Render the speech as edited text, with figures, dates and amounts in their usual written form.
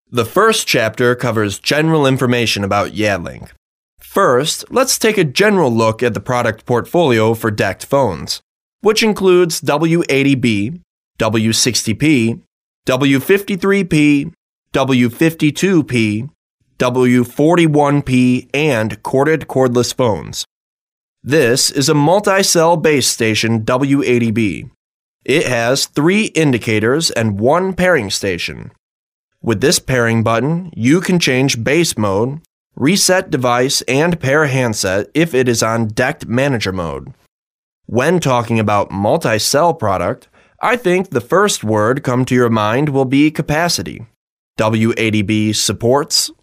The first chapter covers general information about Yadlink. First, let's take a general look at the product portfolio for DECT phones, which includes W80B, W60P, W53P, W52P, W41P, and corded cordless phones. This is a multi-cell base station W80B. It has 3 indicators and 1 pairing station. With this pairing button, you can change base mode, reset device, and pair handset if it is on DECT Manager mode. When talking about multi-cell product, I think the first word come to your mind will be capacity. W80B supports